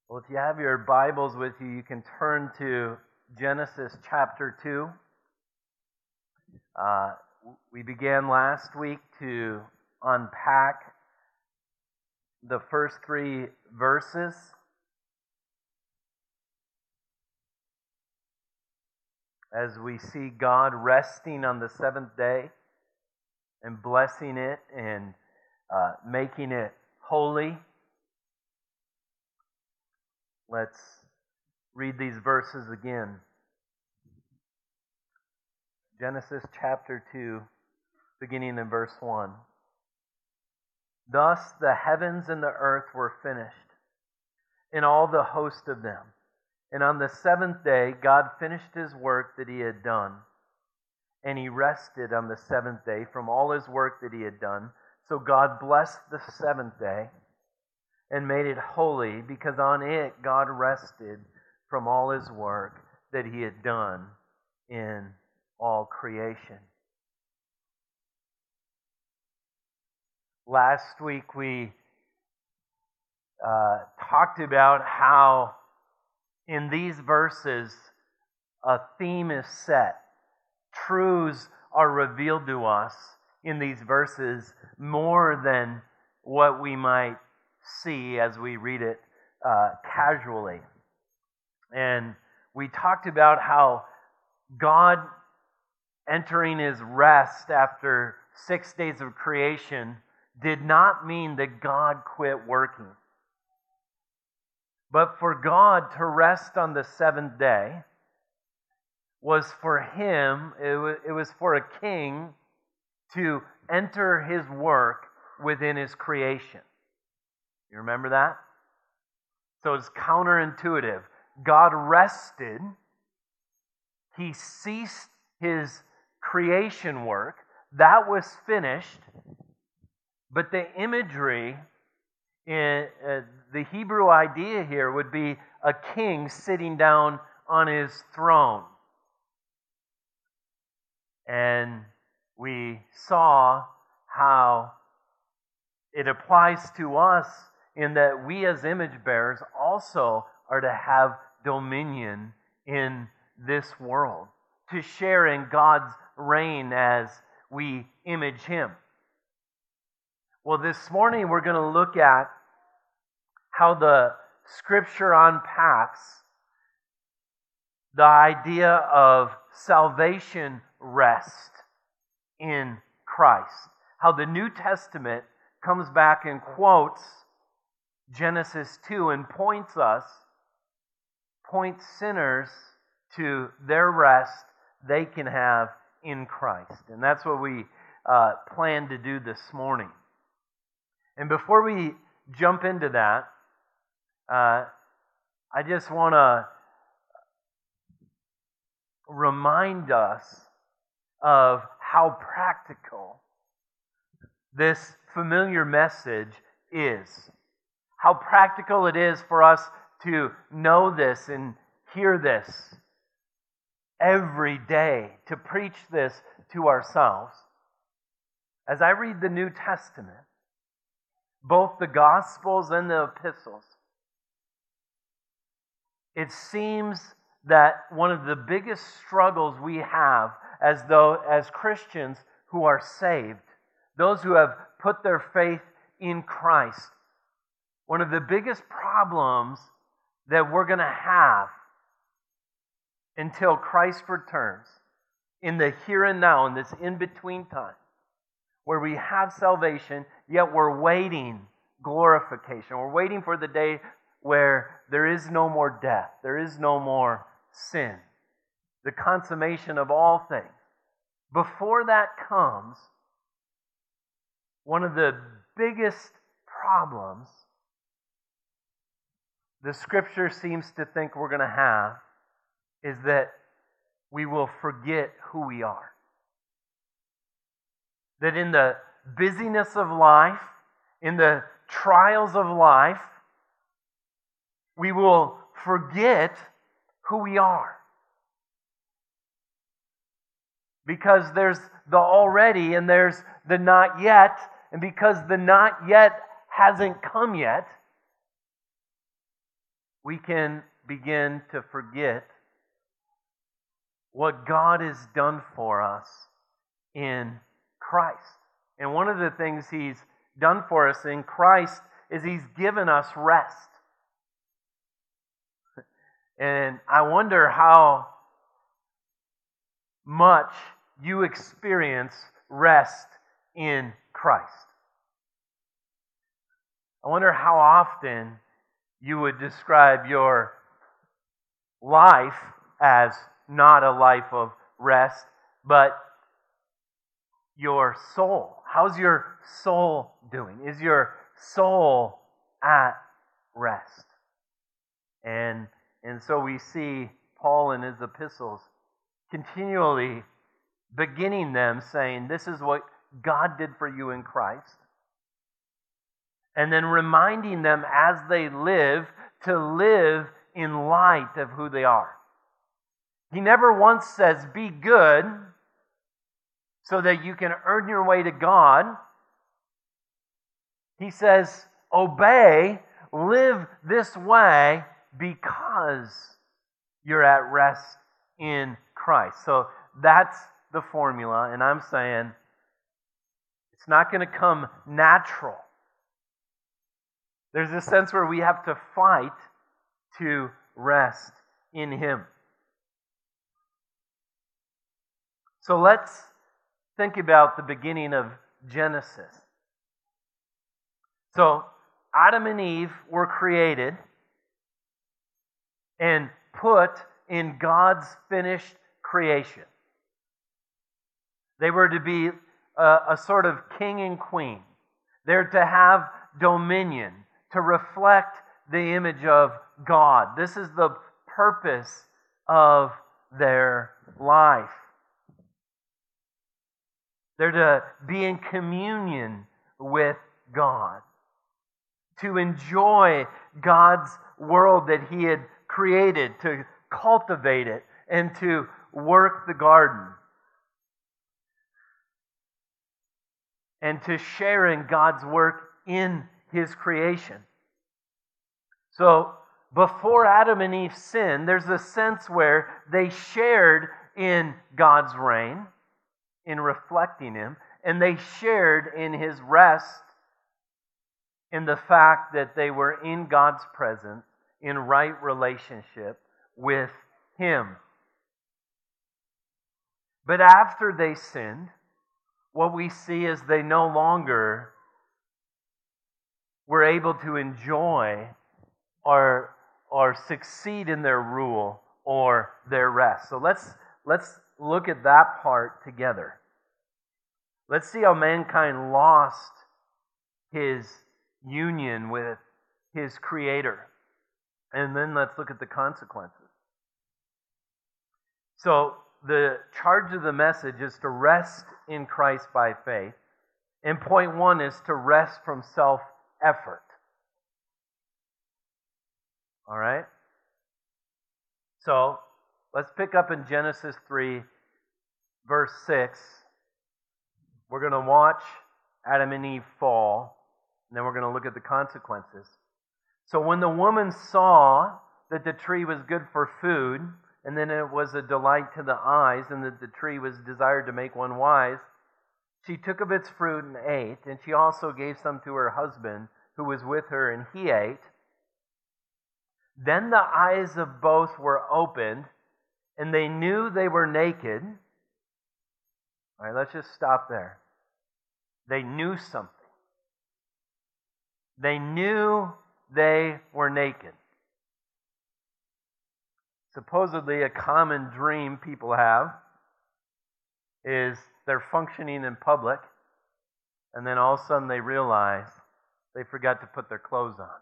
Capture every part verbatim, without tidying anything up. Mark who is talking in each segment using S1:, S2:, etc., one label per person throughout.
S1: Well, if you have your Bibles with you, you can turn to Genesis chapter two. Uh, we began last week to unpack the first three verses. As we see God resting on the seventh day and blessing it and uh, making it holy. Let's read these verses again. Genesis chapter two, beginning in verse one. Thus the heavens and the earth were finished, and all the host of them. And on the seventh day God finished His work that He had done. And He rested on the seventh day from all His work that He had done. So God blessed the seventh day and made it holy, because on it God rested from all His work that He had done in all creation. Last week we uh, talked about how in these verses a theme is set. Truths are revealed to us in these verses more than what we might see as we read it uh, casually. And we talked about how God entering His rest after six days of creation did not mean that God quit working. But for God to rest on the seventh day was for Him, it was, it was for a king to enter His work within His creation. You remember that? So it's counterintuitive. God rested. He ceased His creation work. That was finished. But the imagery, in uh, the Hebrew idea here would be a king sitting down on his throne. And we saw how it applies to us in that we as image bearers also are to have dominion in this world, to share in God's reign as we image Him. Well, this morning we're going to look at how the Scripture unpacks the idea of salvation rest in Christ. How the New Testament comes back and quotes Genesis two and points us, points sinners to their rest they can have in Christ. And that's what we uh, plan to do this morning. And before we jump into that, uh, I just want to remind us of how practical this familiar message is. How practical it is for us to know this and hear this every day, to preach this to ourselves. As I read the New Testament, both the Gospels and the Epistles, it seems that one of the biggest struggles we have as though as Christians who are saved, those who have put their faith in Christ, one of the biggest problems that we're going to have until Christ returns, in the here and now, in this in-between time, where we have salvation, yet we're waiting glorification. We're waiting for the day where there is no more death, there is no more sin, the consummation of all things. Before that comes, one of the biggest problems the Scripture seems to think we're going to have is that we will forget who we are. That in the busyness of life, in the trials of life, we will forget who we are. Because there's the already and there's the not yet, and because the not yet hasn't come yet, we can begin to forget what God has done for us in Christ. And one of the things He's done for us in Christ is He's given us rest. And I wonder how much you experience rest in Christ. I wonder how often you would describe your life as not a life of rest, but your soul. How's your soul doing? Is your soul at rest? And, and so we see Paul in his epistles continually beginning them saying, this is what God did for you in Christ. And then reminding them as they live to live in light of who they are. He never once says, be good so that you can earn your way to God. He says, obey, live this way because you're at rest in Christ. So that's the formula, and I'm saying it's not going to come natural. There's a sense where we have to fight to rest in Him. So let's think about the beginning of Genesis. So Adam and Eve were created and put in God's finished creation. They were to be a, a sort of king and queen. They're to have dominion, to reflect the image of God. This is the purpose of their life. They're to be in communion with God, to enjoy God's world that He had created, to cultivate it, and to work the garden, and to share in God's work in His creation. So, before Adam and Eve sinned, there's a sense where they shared in God's reign, in reflecting Him, and they shared in His rest in the fact that they were in God's presence, in right relationship with Him. But after they sinned, what we see is they no longer were able to enjoy or, or succeed in their rule or their rest. So let's, let's look at that part together. Let's see how mankind lost his union with his Creator. And then let's look at the consequences. So, the charge of the message is to rest in Christ by faith. And point one is to rest from self-effort. All right? So, let's pick up in Genesis three, verse six. We're going to watch Adam and Eve fall, and then we're going to look at the consequences. So when the woman saw that the tree was good for food, and then it was a delight to the eyes, and that the tree was desired to make one wise, she took of its fruit and ate, and she also gave some to her husband who was with her, and he ate. Then the eyes of both were opened, and they knew they were naked. All right, let's just stop there. They knew something. They knew they were naked. Supposedly, a common dream people have is they're functioning in public, and then all of a sudden they realize they forgot to put their clothes on.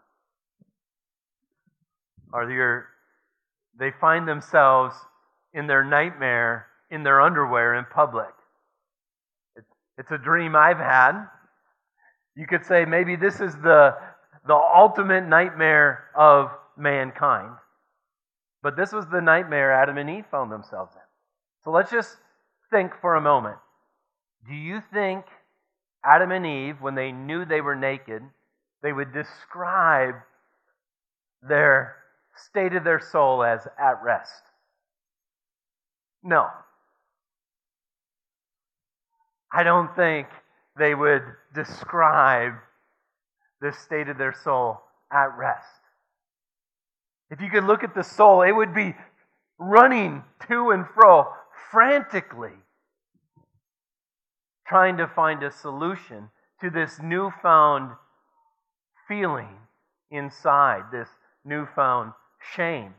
S1: Or they're, they find themselves in their nightmare in their underwear in public. It's, it's a dream I've had. You could say maybe this is the, the ultimate nightmare of mankind. But this was the nightmare Adam and Eve found themselves in. So let's just think for a moment. Do you think Adam and Eve, when they knew they were naked, they would describe their stated their soul as at rest? No. I don't think they would describe the state of their soul at rest. If you could look at the soul, it would be running to and fro frantically, trying to find a solution to this newfound feeling inside, this newfound shame.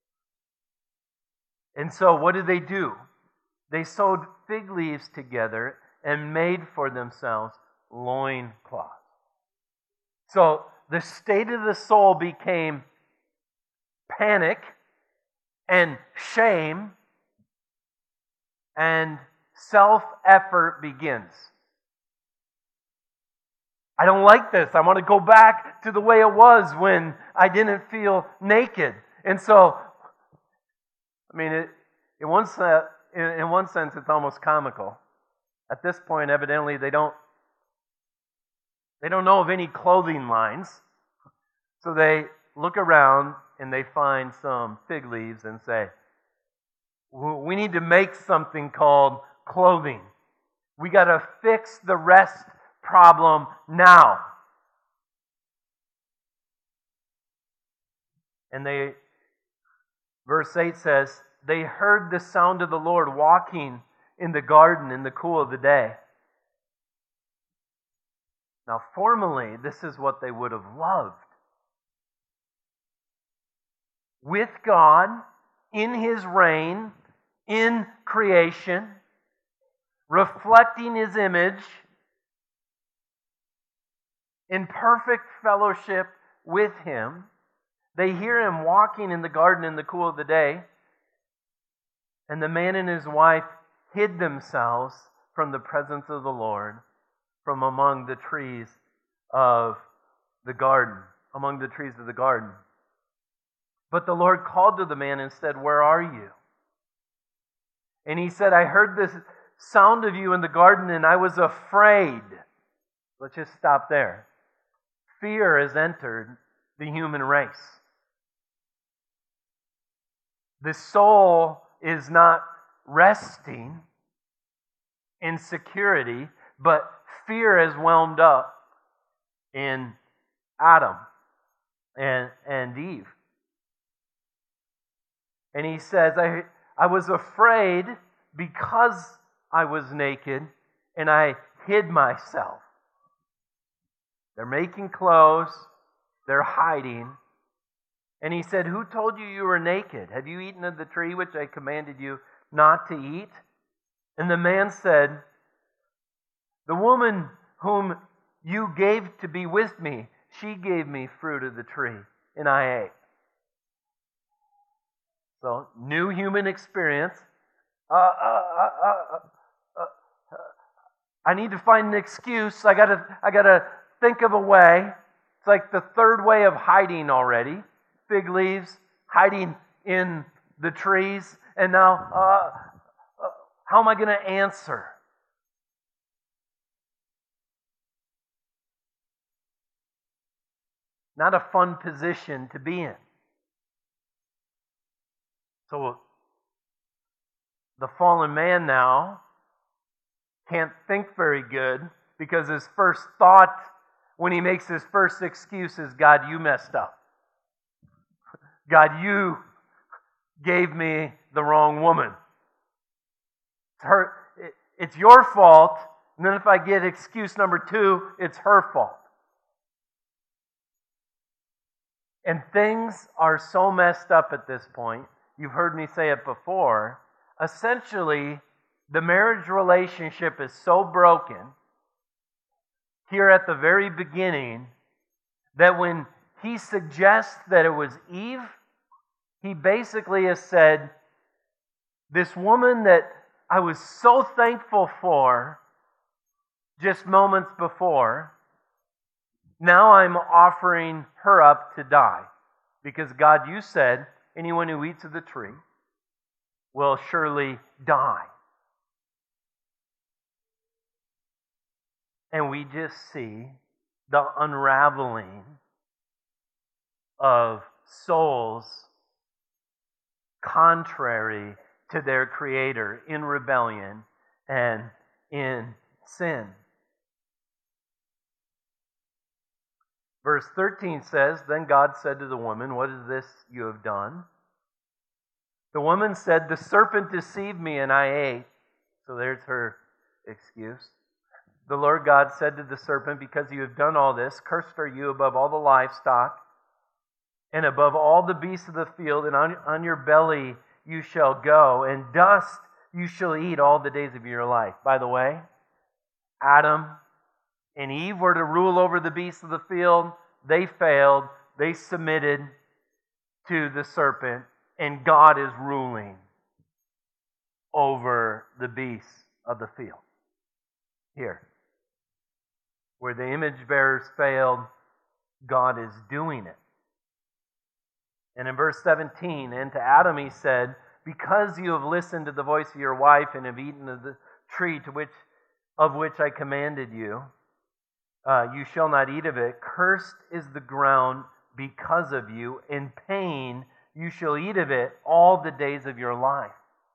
S1: And so what did they do? They sewed fig leaves together and made for themselves loincloths. So the state of the soul became panic and shame, and self-effort begins. I don't like this. I want to go back to the way it was when I didn't feel naked. And so, I mean, it, in one sense, in one sense, it's almost comical. At this point, evidently, they don't they don't know of any clothing lines. So they look around and they find some fig leaves and say, we need to make something called clothing. We got to fix the rest problem now. And they, verse eight says, they heard the sound of the Lord walking in the garden in the cool of the day. Now, formally, this is what they would have loved. With God, in His reign, in creation, reflecting His image, in perfect fellowship with Him. They hear Him walking in the garden in the cool of the day, and the man and his wife hid themselves from the presence of the Lord from among the trees of the garden, among the trees of the garden. But the Lord called to the man and said, "Where are you?" And he said, "I heard this sound of you in the garden and I was afraid." Let's just stop there. Fear has entered the human race. The soul is not resting in security, but fear has whelmed up in Adam and, and Eve. And he says, I, I was afraid because I was naked and I hid myself. They're making clothes, they're hiding. And he said, "Who told you you were naked? Have you eaten of the tree which I commanded you not to eat?" And the man said, "The woman whom you gave to be with me, she gave me fruit of the tree, and I ate." So, new human experience. Uh, uh, uh, uh, uh, uh, I need to find an excuse. I gotta, I gotta think of a way. It's like the third way of hiding already. Fig leaves, hiding in the trees, and now, uh, uh, how am I going to answer? Not a fun position to be in. So, the fallen man now can't think very good because his first thought when he makes his first excuse is, "God, you messed up. God, you gave me the wrong woman. It's her, it's your fault." And then if I get excuse number two, it's her fault. And things are so messed up at this point. You've heard me say it before. Essentially, the marriage relationship is so broken here at the very beginning that when he suggests that it was Eve, he basically has said, this woman that I was so thankful for just moments before, now I'm offering her up to die. Because God, you said, anyone who eats of the tree will surely die. And we just see the unraveling of souls contrary to their Creator, in rebellion and in sin. Verse thirteen says, "Then God said to the woman, 'What is this you have done?' The woman said, 'The serpent deceived me and I ate.'" So there's her excuse. "The Lord God said to the serpent, 'Because you have done all this, cursed are you above all the livestock and above all the beasts of the field, and on, on your belly you shall go, and dust you shall eat all the days of your life.'" By the way, Adam and Eve were to rule over the beasts of the field. They failed. They submitted to the serpent, and God is ruling over the beasts of the field. Here, where the image bearers failed, God is doing it. And in verse seventeen, "And to Adam he said, 'Because you have listened to the voice of your wife and have eaten of the tree to which of which I commanded you, uh, you shall not eat of it. Cursed is the ground because of you. In pain you shall eat of it all the days of your life.'"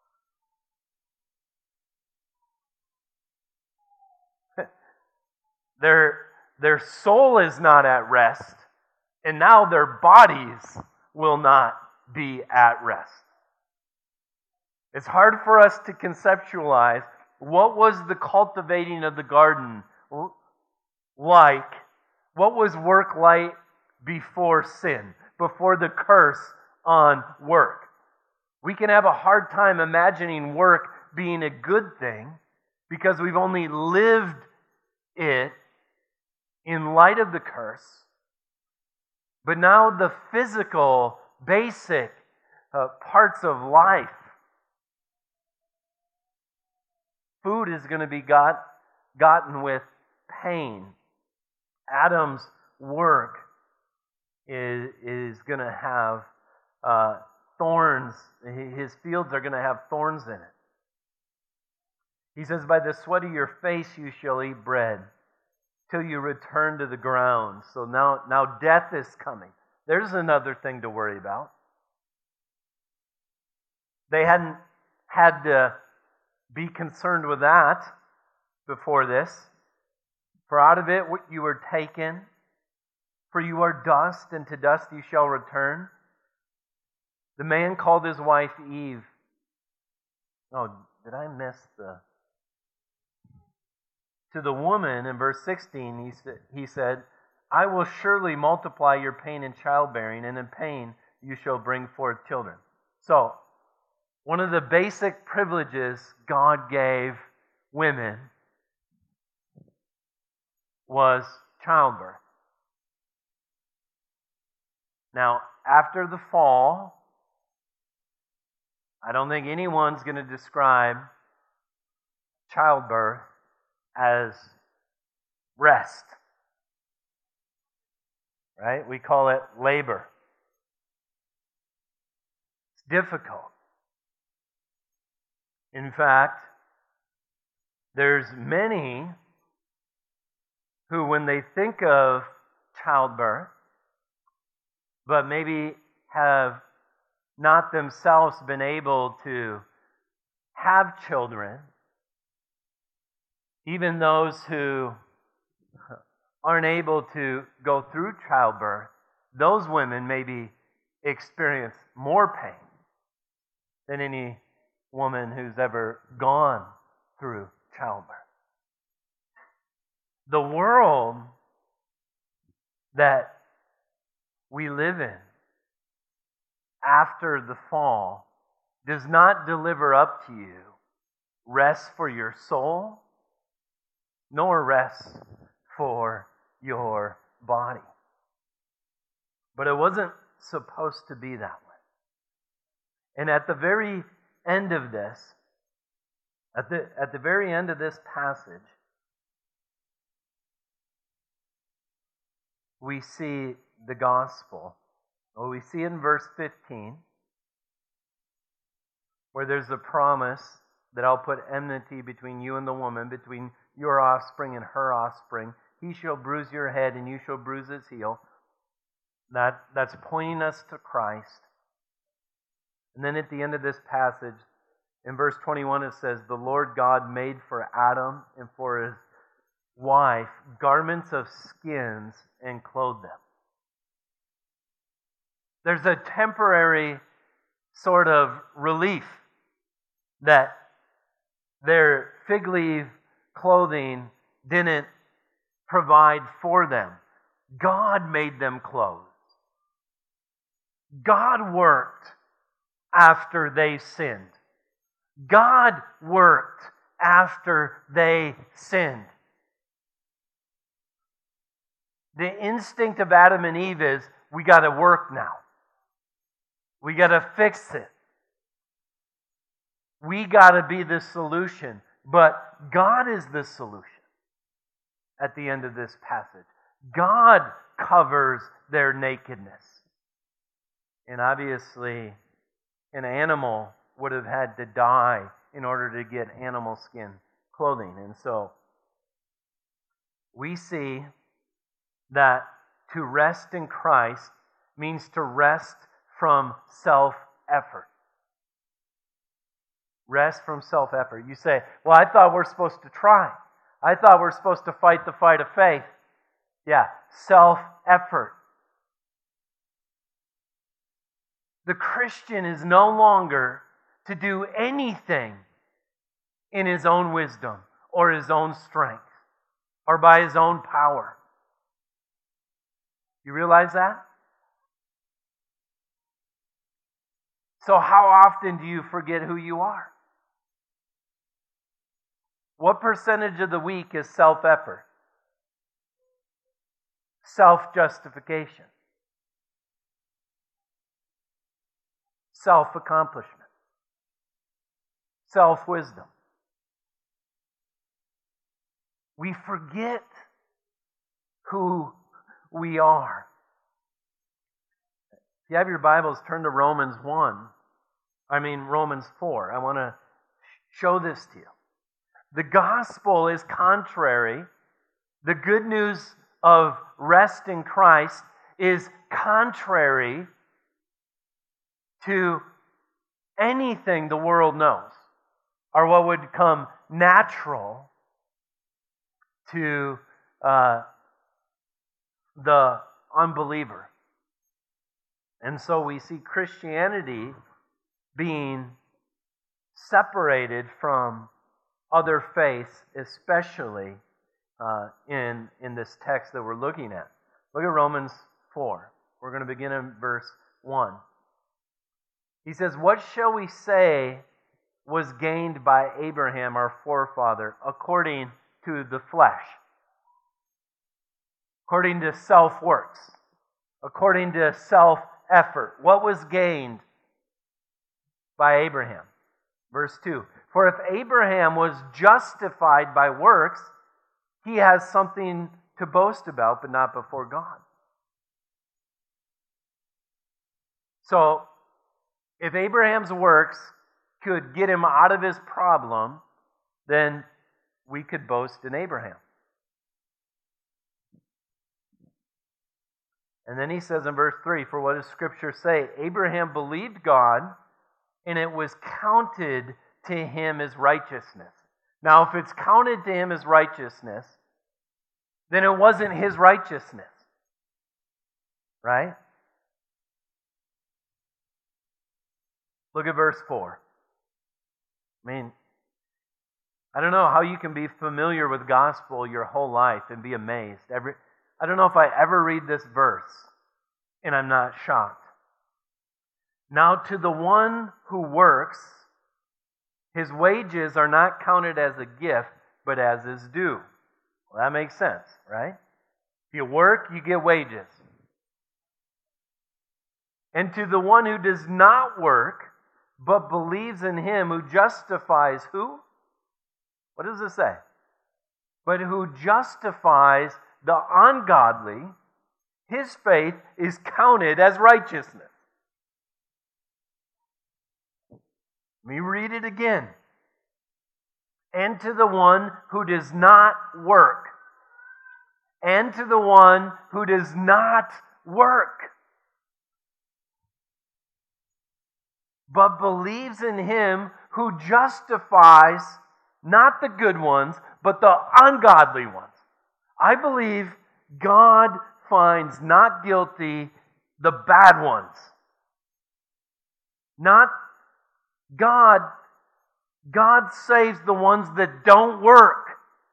S1: Their, their soul is not at rest, and now their bodies will not be at rest. It's hard for us to conceptualize what was the cultivating of the garden like, what was work like before sin, before the curse on work. We can have a hard time imagining work being a good thing because we've only lived it in light of the curse. But now the physical, basic uh, parts of life, food is going to be got, gotten with pain. Adam's work is, is going to have uh, thorns. His fields are going to have thorns in it. He says, "By the sweat of your face you shall eat bread till you return to the ground." So now, now death is coming. There's another thing to worry about. They hadn't had to be concerned with that before this. "For out of it you were taken, for you are dust, and to dust you shall return." The man called his wife Eve. Oh, did I miss the... To the woman, in verse sixteen, he, sa- he said, "I will surely multiply your pain in childbearing, and in pain you shall bring forth children." So, one of the basic privileges God gave women was childbirth. Now, after the fall, I don't think anyone's going to describe childbirth as rest. Right? We call it labor. It's difficult. In fact, there's many who, when they think of childbirth, but maybe have not themselves been able to have children, even those who aren't able to go through childbirth, those women maybe experience more pain than any woman who's ever gone through childbirth. The world that we live in after the fall does not deliver up to you rest for your soul, nor rest for your body. But it wasn't supposed to be that way. And at the very end of this, at the, at the very end of this passage, we see the gospel. Well, we see in verse fifteen, where there's a promise that I'll put enmity between you and the woman, between your offspring and her offspring. He shall bruise your head, and you shall bruise his heel. That, that's pointing us to Christ. And then at the end of this passage, in verse twenty-one, it says, the Lord God made for Adam and for his wife garments of skins and clothed them. There's a temporary sort of relief that their fig leaf clothing didn't provide for them. God made them clothes. God worked after they sinned. God worked after they sinned. The instinct of Adam and Eve is, we got to work now. We got to fix it. We got to be the solution. But God is the solution at the end of this passage. God covers their nakedness. And obviously, an animal would have had to die in order to get animal skin clothing. And so, we see that to rest in Christ means to rest from self-effort. Rest from self-effort. You say, well, I thought we're supposed to try. I thought we're supposed to fight the fight of faith. Yeah, self-effort. The Christian is no longer to do anything in his own wisdom or his own strength or by his own power. You realize that? So how often do you forget who you are? What percentage of the week is self-effort? Self-justification. Self-accomplishment. Self-wisdom. We forget who we are. If you have your Bibles, turn to Romans one. I mean Romans four. I want to show this to you. The gospel is contrary. The good news of rest in Christ is contrary to anything the world knows, or what would come natural to uh, the unbeliever. And so we see Christianity being separated from other faiths, especially uh, in, in this text that we're looking at. Look at Romans four. We're going to begin in verse one. He says, what shall we say was gained by Abraham, our forefather, according to the flesh? According to self-works. According to self-effort. What was gained by Abraham? Verse two. For if Abraham was justified by works, he has something to boast about, but not before God. So, if Abraham's works could get him out of his problem, then we could boast in Abraham. And then he says in verse three, for what does Scripture say? Abraham believed God, and it was counted to him as righteousness. Now, if it's counted to him as righteousness, then it wasn't his righteousness. Right? Look at verse four. I mean, I don't know how you can be familiar with gospel your whole life and be amazed. Every, I don't know if I ever read this verse and I'm not shocked. Now to the one who works, his wages are not counted as a gift, but as his due. Well, that makes sense, right? If you work, you get wages. And to the one who does not work, but believes in him who justifies who? What does it say? But who justifies the ungodly, his faith is counted as righteousness. Let me read it again. And to the one who does not work. And to the one who does not work. but believes in Him who justifies not the good ones, but the ungodly ones. I believe God finds not guilty the bad ones. Not God, God saves the ones that don't work.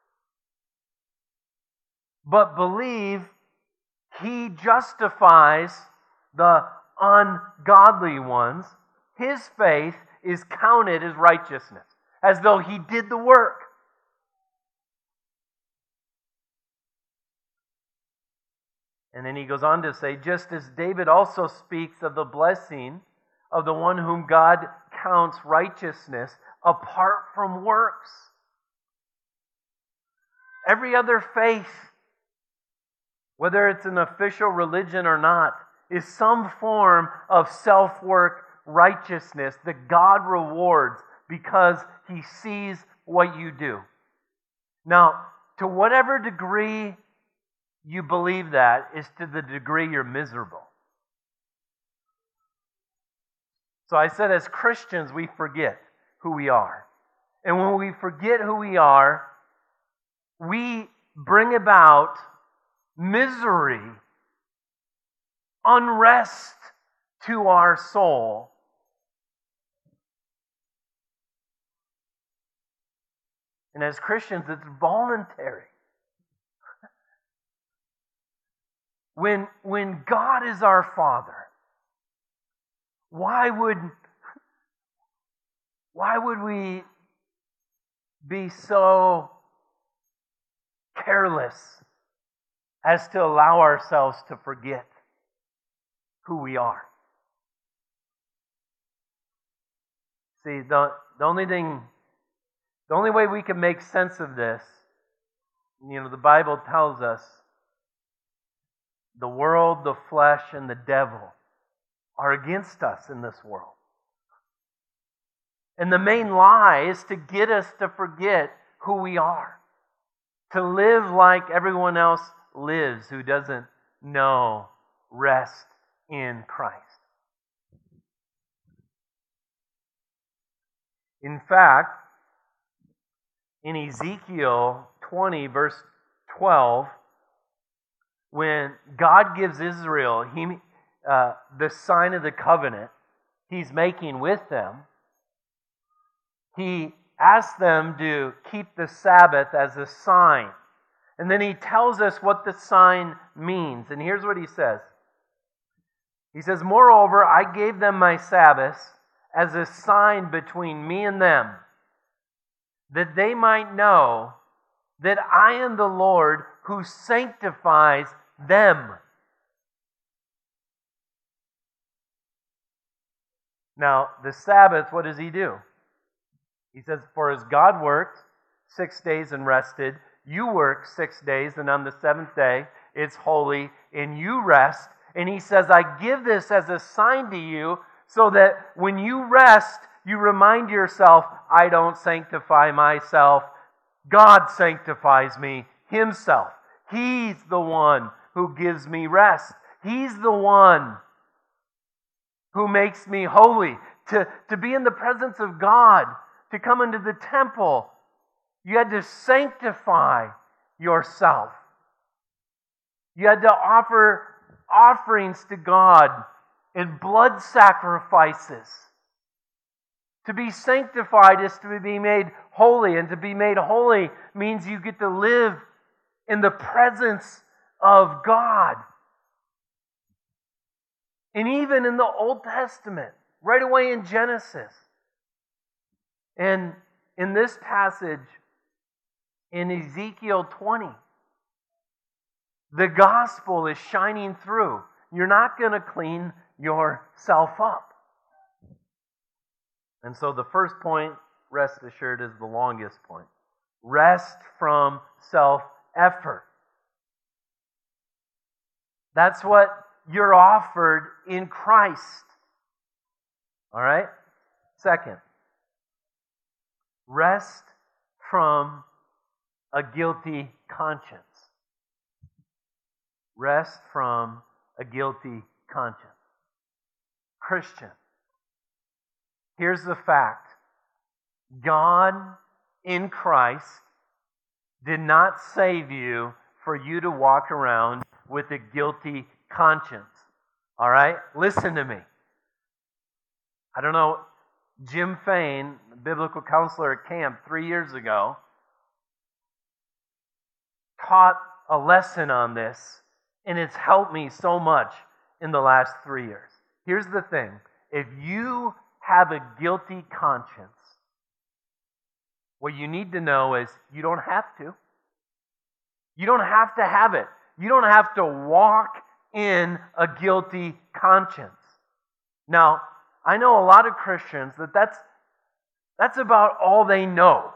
S1: But believe He justifies the ungodly ones. His faith is counted as righteousness, as though He did the work. And then he goes on to say, just as David also speaks of the blessing of the one whom God counts righteousness apart from works. Every other faith, whether it's an official religion or not, is some form of self-work righteousness that God rewards because He sees what you do. Now, to whatever degree you believe that is to the degree you're miserable. So I said as Christians, we forget who we are. And when we forget who we are, we bring about misery, unrest to our soul. And as Christians, it's voluntary. When, when God is our Father, why would, why would we be so careless as to allow ourselves to forget who we are? See, the, the only thing, the only way we can make sense of this, you know, the Bible tells us the world, the flesh, and the devil are against us in this world. And the main lie is to get us to forget who we are. To live like everyone else lives who doesn't know rest in Christ. In fact, in Ezekiel twenty, verse twelve, when God gives Israel he, uh, the sign of the covenant He's making with them, He asks them to keep the Sabbath as a sign. And then He tells us what the sign means. And here's what He says. He says, moreover, I gave them my Sabbaths as a sign between me and them, that they might know that I am the Lord who sanctifies them. Now, the Sabbath, what does He do? He says, for as God worked six days and rested, you work six days, and on the seventh day it's holy, and you rest. And He says, I give this as a sign to you, so that when you rest, you remind yourself, I don't sanctify myself. God sanctifies me Himself. He's the one who gives me rest. He's the one who makes me holy. To, to be in the presence of God, to come into the temple, you had to sanctify yourself. You had to offer offerings to God and blood sacrifices. To be sanctified is to be made holy, and to be made holy means you get to live in the presence of God. And even in the Old Testament, right away in Genesis, and in this passage in Ezekiel twenty, the gospel is shining through. You're not going to clean yourself up. And so the first point, rest assured, is the longest point. Rest from self-effort. That's what you're offered in Christ. All right? Second, rest from a guilty conscience. Rest from a guilty conscience. Christian, Here's the fact. God in Christ did not save you for you to walk around with a guilty conscience. All right? Listen to me. I don't know, Jim Fain, biblical counselor at camp three years ago, taught a lesson on this, and it's helped me so much in the last three years. Here's the thing. If you have a guilty conscience, what you need to know is you don't have to. You don't have to have it. You don't have to walk in a guilty conscience. Now, I know a lot of Christians that that's, that's about all they know.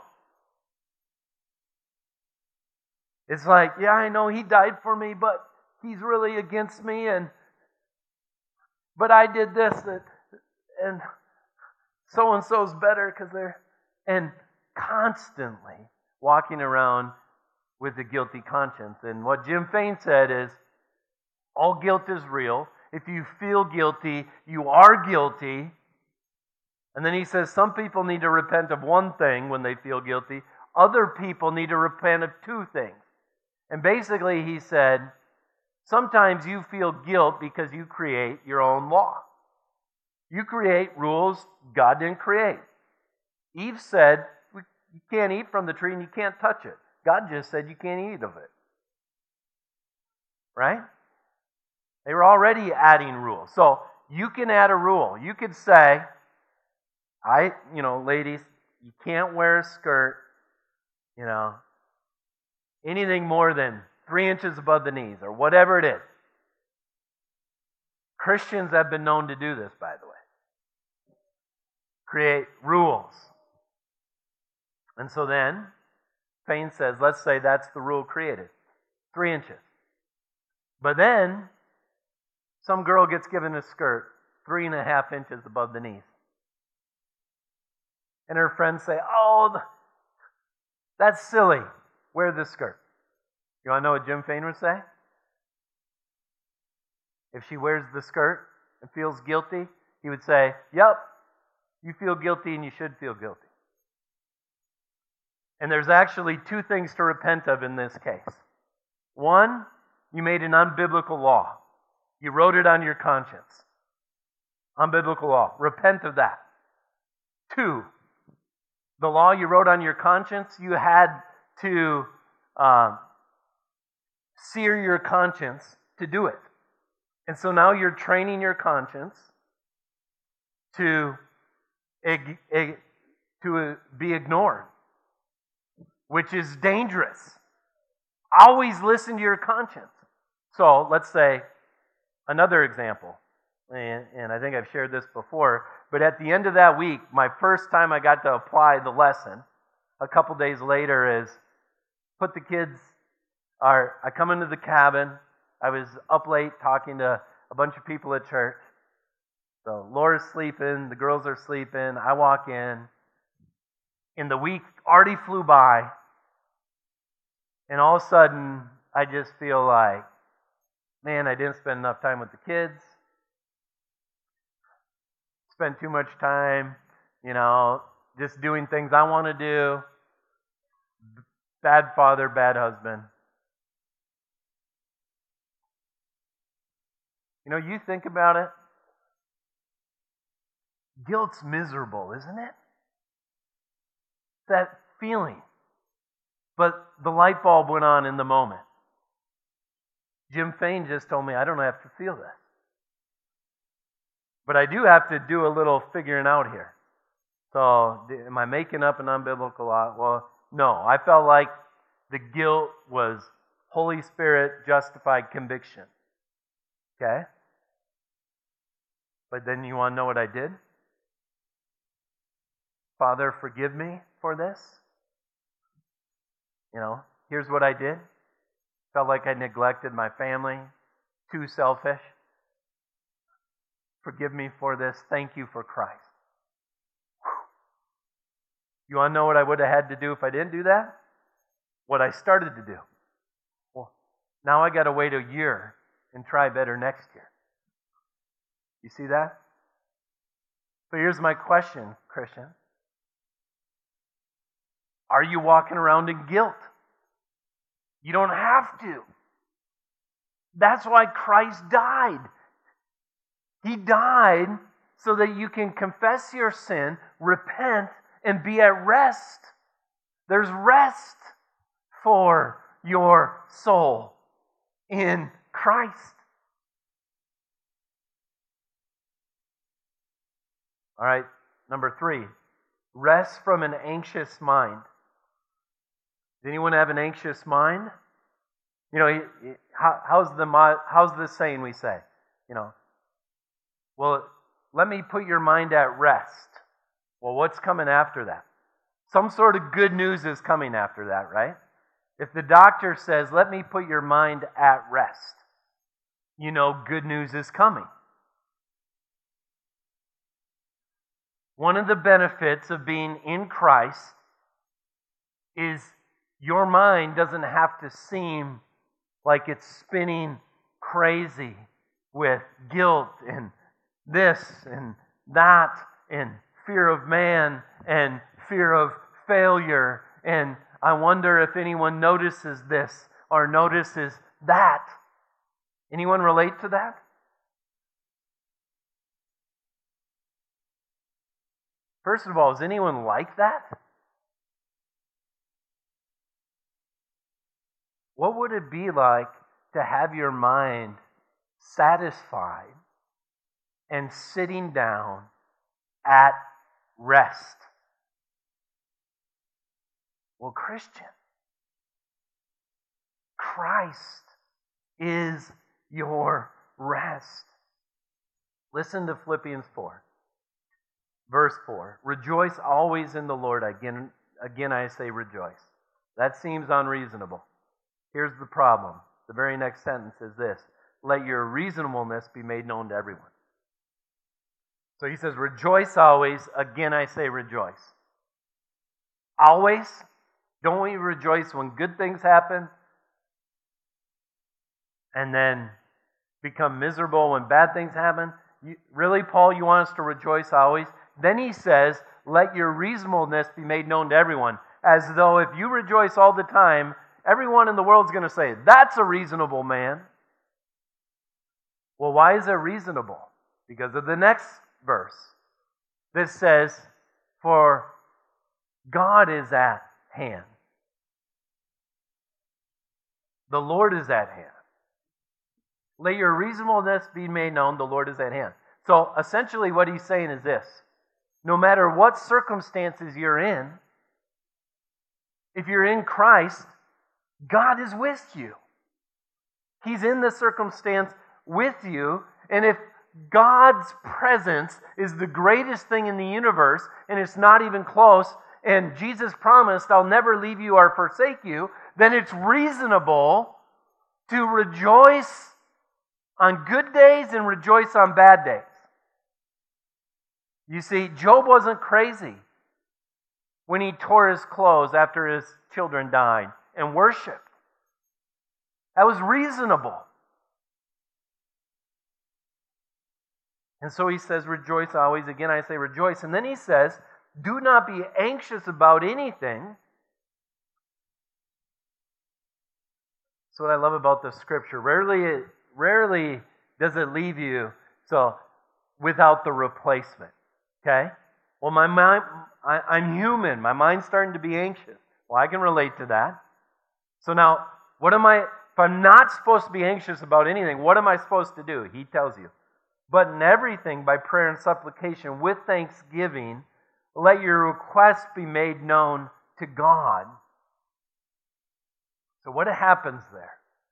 S1: It's like, yeah, I know He died for me, but He's really against me, and but I did this, and, and so-and-so's better because they're... And constantly walking around with a guilty conscience. And what Jim Fain said is, all guilt is real. If you feel guilty, you are guilty. And then he says some people need to repent of one thing when they feel guilty. Other people need to repent of two things. And basically he said, sometimes you feel guilt because you create your own law. You create rules God didn't create. Eve said, you can't eat from the tree and you can't touch it. God just said you can't eat of it. Right? They were already adding rules. So you can add a rule. You could say, I, you know, ladies, you can't wear a skirt, you know, anything more than three inches above the knees or whatever it is. Christians have been known to do this, by the way. Create rules. And so then, Fain says, let's say that's the rule created. Three inches. But then, some girl gets given a skirt three and a half inches above the knees. And her friends say, oh, that's silly. Wear this skirt. You want to know what Jim Fain would say? If she wears the skirt and feels guilty, he would say, yep, you feel guilty and you should feel guilty. And there's actually two things to repent of in this case. One, you made an unbiblical law. You wrote it on your conscience. Unbiblical law. Repent of that. Two, the law you wrote on your conscience, you had to uh, sear your conscience to do it. And so now you're training your conscience to, to be ignored, which is dangerous. Always listen to your conscience. So let's say another example, and, and I think I've shared this before, but at the end of that week, my first time I got to apply the lesson, a couple days later, is put the kids, are, I come into the cabin. I was up late talking to a bunch of people at church. So Laura's sleeping, the girls are sleeping, I walk in, and the week already flew by, and all of a sudden, I just feel like, man, I didn't spend enough time with the kids. Spend too much time, you know, just doing things I want to do. Bad father, bad husband. You know, you think about it. Guilt's miserable, isn't it? That feeling. But the light bulb went on in the moment. Jim Fain just told me I don't have to feel this. But I do have to do a little figuring out here. So, am I making up an unbiblical law? Well, no. I felt like the guilt was Holy Spirit justified conviction. Okay? But then you want to know what I did? Father, forgive me for this. You know, here's what I did. Felt like I neglected my family. Too selfish. Forgive me for this. Thank you for Christ. You want to know what I would have had to do if I didn't do that? What I started to do. Well, now I got to wait a year and try better next year. You see that? But here's my question, Christian. Are you walking around in guilt? You don't have to. That's why Christ died. He died so that you can confess your sin, repent, and be at rest. There's rest for your soul in Christ. All right, number three, rest from an anxious mind. Does anyone have an anxious mind? You know, how, how's the how's the saying we say? You know, well, let me put your mind at rest. Well, what's coming after that? Some sort of good news is coming after that, right? If the doctor says, let me put your mind at rest, you know good news is coming. One of the benefits of being in Christ is your mind doesn't have to seem like it's spinning crazy with guilt and this and that and fear of man and fear of failure. And I wonder if anyone notices this or notices that. Anyone relate to that? First of all, is anyone like that? What would it be like to have your mind satisfied and sitting down at rest? Well, Christian, Christ is your rest. Listen to Philippians four. Verse four, rejoice always in the Lord. Again, again I say rejoice. That seems unreasonable. Here's the problem. The very next sentence is this. Let your reasonableness be made known to everyone. So he says, rejoice always. Again I say rejoice. Always? Don't we rejoice when good things happen? And then become miserable when bad things happen? You, really, Paul, you want us to rejoice always? Then he says, let your reasonableness be made known to everyone. As though if you rejoice all the time, everyone in the world is going to say, that's a reasonable man. Well, why is it reasonable? Because of the next verse. This says, for God is at hand. The Lord is at hand. Let your reasonableness be made known, the Lord is at hand. So essentially what he's saying is this. No matter what circumstances you're in, if you're in Christ, God is with you. He's in the circumstance with you. And if God's presence is the greatest thing in the universe, and it's not even close, and Jesus promised, I'll never leave you or forsake you, then it's reasonable to rejoice on good days and rejoice on bad days. You see, Job wasn't crazy when he tore his clothes after his children died and worshiped. That was reasonable. And so he says, rejoice always. Again, I say rejoice. And then he says, do not be anxious about anything. That's what I love about the scripture. Rarely, rarely does it leave you so without the replacement. Okay? Well, my mind, I, I'm human. My mind's starting to be anxious. Well, I can relate to that. So now, what am I, if I'm not supposed to be anxious about anything, what am I supposed to do? He tells you. But in everything, by prayer and supplication, with thanksgiving, let your requests be made known to God. So what happens there?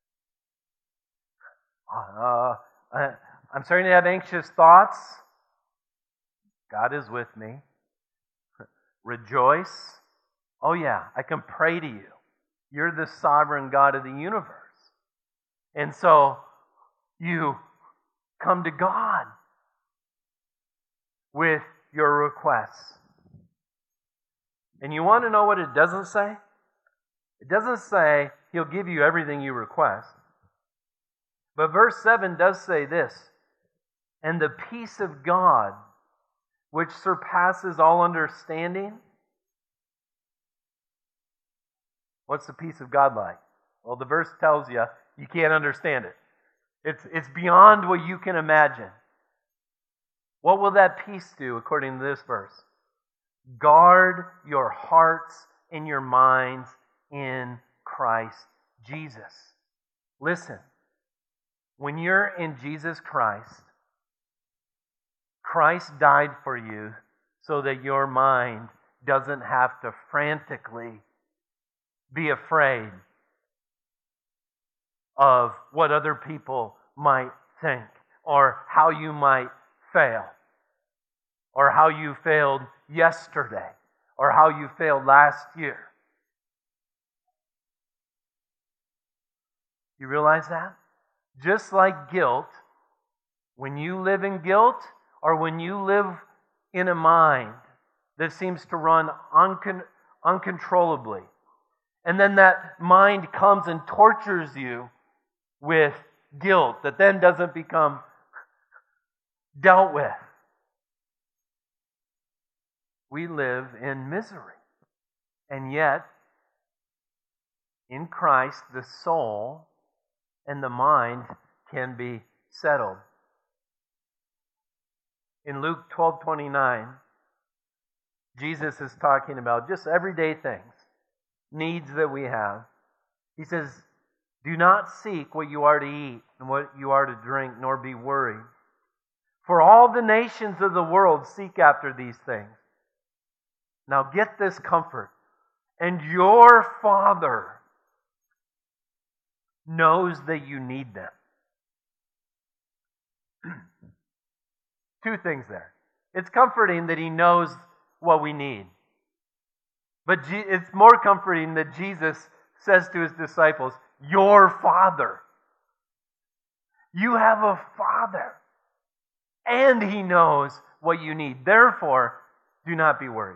S1: Uh, I'm starting to have anxious thoughts. God is with me. Rejoice. Oh yeah, I can pray to you. You're the sovereign God of the universe. And so you come to God with your requests. And you want to know what it doesn't say? It doesn't say He'll give you everything you request. But verse seven does say this, and the peace of God which surpasses all understanding. What's the peace of God like? Well, the verse tells you you can't understand it. It's, it's beyond what you can imagine. What will that peace do according to this verse? Guard your hearts and your minds in Christ Jesus. Listen, when you're in Jesus Christ, Christ died for you so that your mind doesn't have to frantically be afraid of what other people might think, or how you might fail, or how you failed yesterday, or how you failed last year. You realize that? Just like guilt, when you live in guilt, or when you live in a mind that seems to run uncon- uncontrollably, and then that mind comes and tortures you with guilt that then doesn't become dealt with. We live in misery. And yet, in Christ, the soul and the mind can be settled. In Luke twelve twenty-nine, Jesus is talking about just everyday things, needs that we have. He says, do not seek what you are to eat and what you are to drink, nor be worried. For all the nations of the world seek after these things. Now get this comfort. And your Father knows that you need them. Two things there. It's comforting that He knows what we need. But it's more comforting that Jesus says to His disciples, your Father. You have a Father. And He knows what you need. Therefore, do not be worried.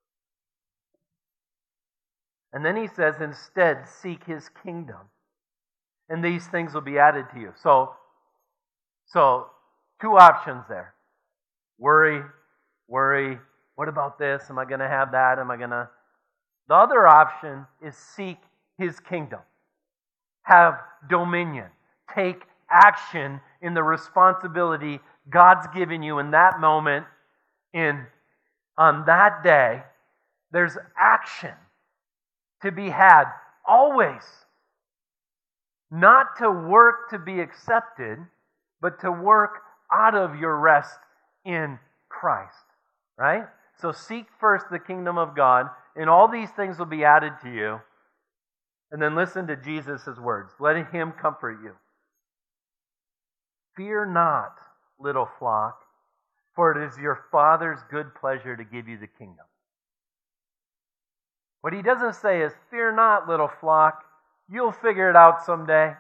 S1: And then He says, instead, seek His kingdom. And these things will be added to you. So, so two options there. Worry, worry. What about this? Am I going to have that? Am I going to... The other option is seek His kingdom. Have dominion. Take action in the responsibility God's given you in that moment. In on that day, there's action to be had always. Not to work to be accepted, but to work out of your rest in Christ. Right? So seek first the kingdom of God, and all these things will be added to you. And then listen to Jesus' words. Let Him comfort you. Fear not, little flock, for it is your Father's good pleasure to give you the kingdom. What He doesn't say is, fear not, little flock, you'll figure it out someday.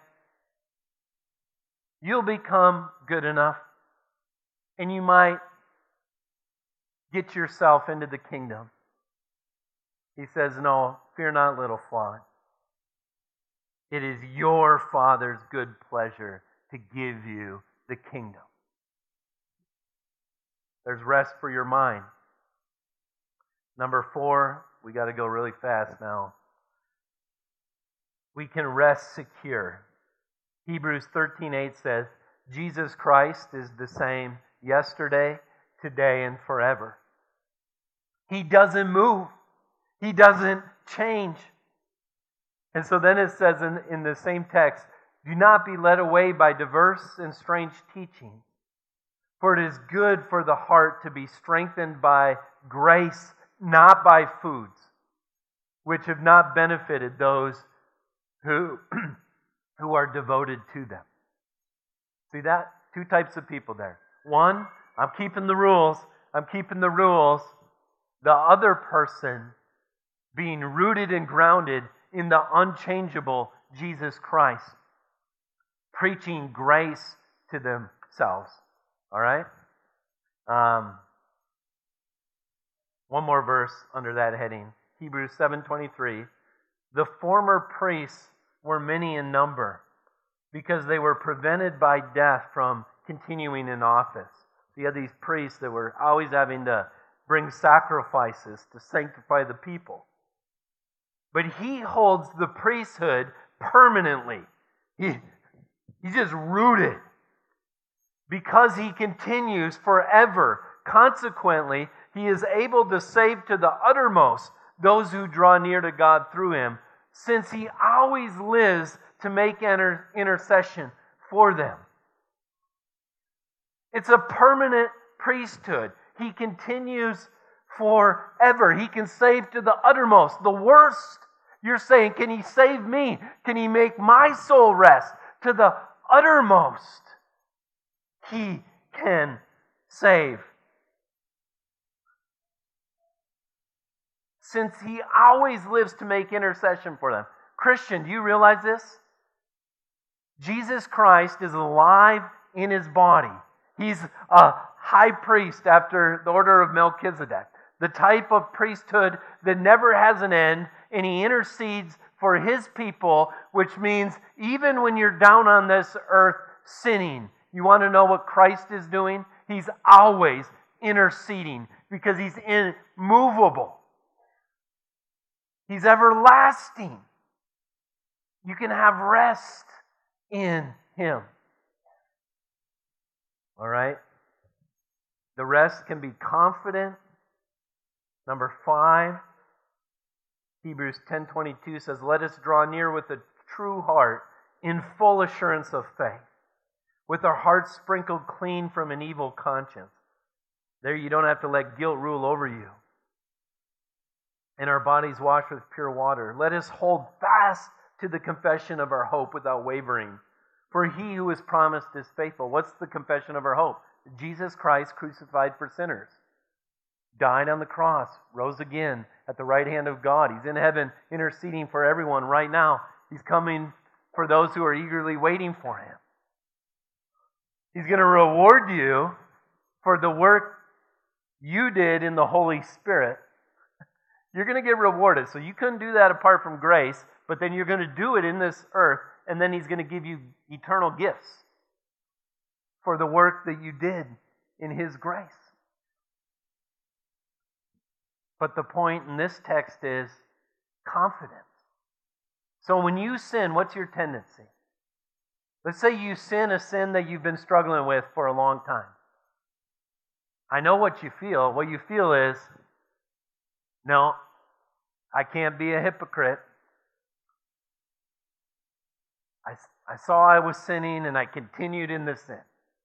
S1: You'll become good enough, and you might get yourself into the kingdom. He says, no, fear not, little flock. It is your Father's good pleasure to give you the kingdom. There's rest for your mind. Number four, we got to go really fast now. We can rest secure. Hebrews thirteen eight says, Jesus Christ is the same yesterday, today, and forever. He doesn't move. He doesn't change. And so then it says in, in the same text, do not be led away by diverse and strange teaching, for it is good for the heart to be strengthened by grace, not by foods, which have not benefited those who, who are devoted to them. See that? Two types of people there. One, I'm keeping the rules. I'm keeping the rules. The other person being rooted and grounded in the unchangeable Jesus Christ, preaching grace to themselves. All right? Um, one more verse under that heading. Hebrews seven twenty-three. The former priests were many in number because they were prevented by death from continuing in office. So you had these priests that were always having to bring sacrifices to sanctify the people. But he holds the priesthood permanently. He, he's just rooted because he continues forever. Consequently, he is able to save to the uttermost those who draw near to God through him, since he always lives to make inter- intercession for them. It's a permanent priesthood. He continues forever. He can save to the uttermost. The worst, you're saying, can he save me? Can he make my soul rest? To the uttermost, he can save. Since he always lives to make intercession for them. Christian, do you realize this? Jesus Christ is alive in his body. He's a high priest after the order of Melchizedek, the type of priesthood that never has an end, and he intercedes for his people, which means even when you're down on this earth sinning, you want to know what Christ is doing? He's always interceding because he's immovable. He's everlasting. You can have rest in him. All right? The rest can be confident. Number five, Hebrews ten twenty-two says, let us draw near with a true heart in full assurance of faith, with our hearts sprinkled clean from an evil conscience. There you don't have to let guilt rule over you. And our bodies washed with pure water. Let us hold fast to the confession of our hope without wavering. For he who is promised is faithful. What's the confession of our hope? Jesus Christ crucified for sinners. Died on the cross, rose again at the right hand of God. He's in heaven interceding for everyone right now. He's coming for those who are eagerly waiting for him. He's going to reward you for the work you did in the Holy Spirit. You're going to get rewarded. So you couldn't do that apart from grace, but then you're going to do it in this earth, and then he's going to give you eternal gifts for the work that you did in his grace. But the point in this text is confidence. So when you sin, what's your tendency? Let's say you sin a sin that you've been struggling with for a long time. I know what you feel. What you feel is, no, I can't be a hypocrite. I, I saw I was sinning and I continued in the sin.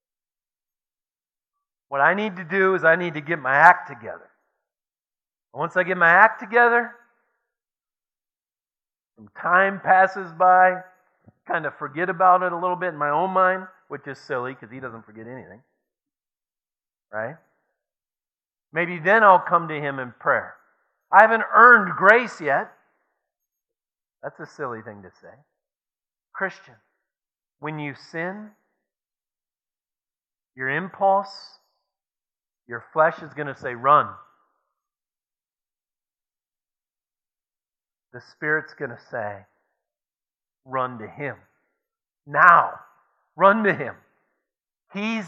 S1: What I need to do is I need to get my act together. And once I get my act together, some time passes by, kind of forget about it a little bit in my own mind, which is silly because he doesn't forget anything. Right? Maybe then I'll come to him in prayer. I haven't earned grace yet. That's a silly thing to say. Christian, when you sin, your impulse, your flesh is going to say, run. The Spirit's going to say, run to him. Now, run to him. He's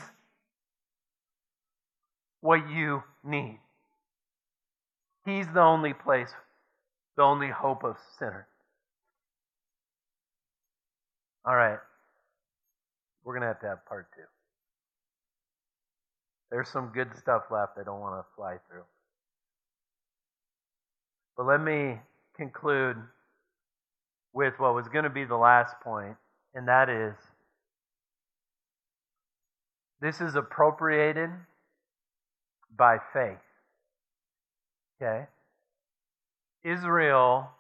S1: what you need. He's the only place, the only hope of sinners. All right. We're going to have to have part two. There's some good stuff left I don't want to fly through. But let me conclude with what was going to be the last point, and that is, this is appropriated by faith. Okay? Israel,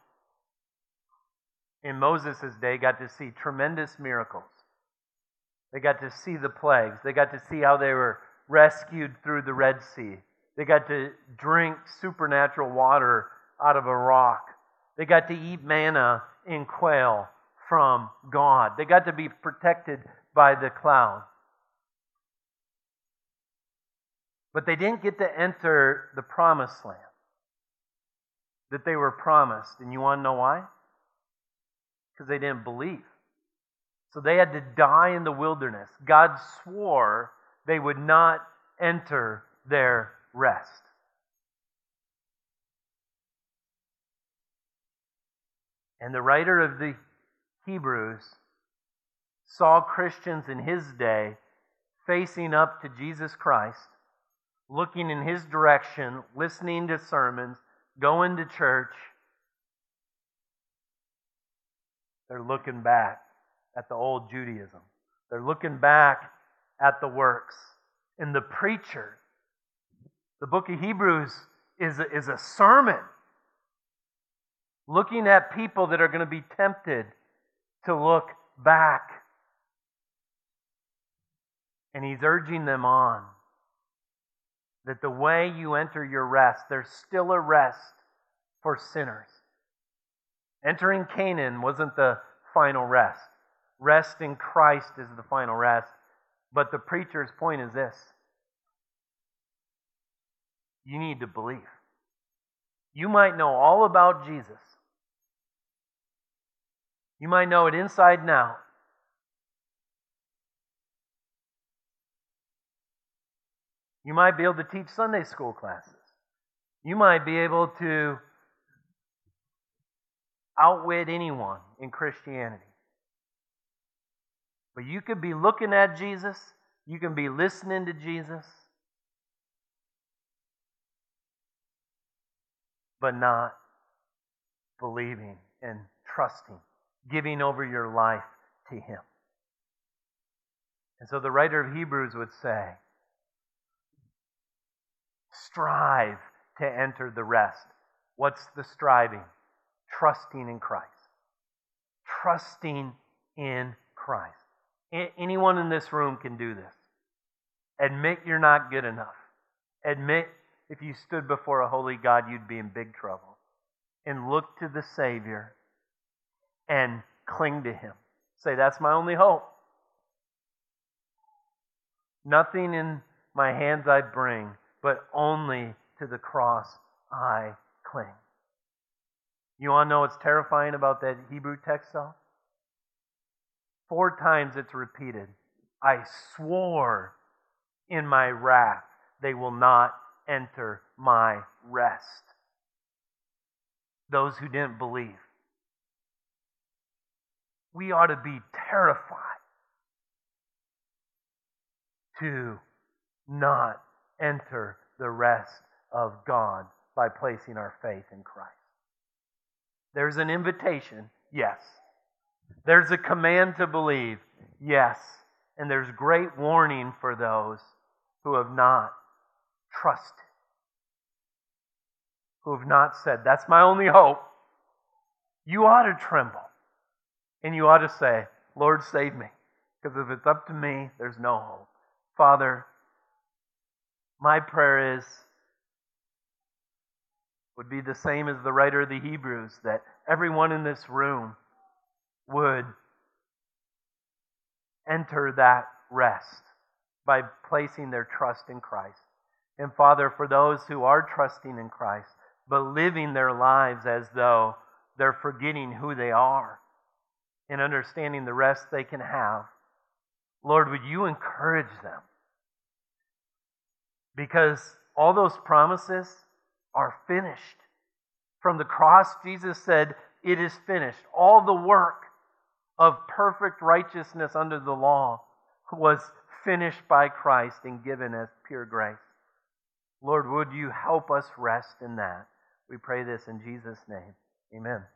S1: in Moses' day, got to see tremendous miracles. They got to see the plagues. They got to see how they were rescued through the Red Sea. They got to drink supernatural water out of a rock. They got to eat manna and quail from God. They got to be protected by the cloud. But they didn't get to enter the promised land that they were promised. And you want to know why? Because they didn't believe. So they had to die in the wilderness. God swore they would not enter their rest. And the writer of the Hebrews saw Christians in his day facing up to Jesus Christ, looking in his direction, listening to sermons, going to church. They're looking back at the old Judaism. They're looking back at the works. And the preacher, the book of Hebrews is a, is a sermon looking at people that are going to be tempted to look back. And he's urging them on that the way you enter your rest, there's still a rest for sinners. Entering Canaan wasn't the final rest. Rest in Christ is the final rest. But the preacher's point is this: you need to believe. You might know all about Jesus. You might know it inside and out. You might be able to teach Sunday school classes. You might be able to outwit anyone in Christianity. But you could be looking at Jesus. You can be listening to Jesus. But not believing and trusting, giving over your life to Him. And so the writer of Hebrews would say, strive to enter the rest. What's the striving? Trusting in Christ. Trusting in Christ. A- anyone in this room can do this. Admit you're not good enough. Admit if you stood before a holy God, you'd be in big trouble. And look to the Savior and cling to Him. Say, that's my only hope. Nothing in my hands I bring, but only to the cross I cling. You want to know what's terrifying about that Hebrew text though? Four times it's repeated. I swore in my wrath they will not enter my rest. Those who didn't believe. We ought to be terrified to not enter the rest of God by placing our faith in Christ. There's an invitation, yes. There's a command to believe, yes. And there's great warning for those who have not trusted, who have not said, that's my only hope. You ought to tremble. And you ought to say, Lord, save me. Because if it's up to me, there's no hope. Father, my prayer is, would be the same as the writer of the Hebrews, that everyone in this room would enter that rest by placing their trust in Christ. And Father, for those who are trusting in Christ, but living their lives as though they're forgetting who they are and understanding the rest they can have, Lord, would you encourage them? Because all those promises are finished. From the cross, Jesus said, it is finished. All the work of perfect righteousness under the law was finished by Christ and given as pure grace. Lord, would you help us rest in that? We pray this in Jesus' name. Amen.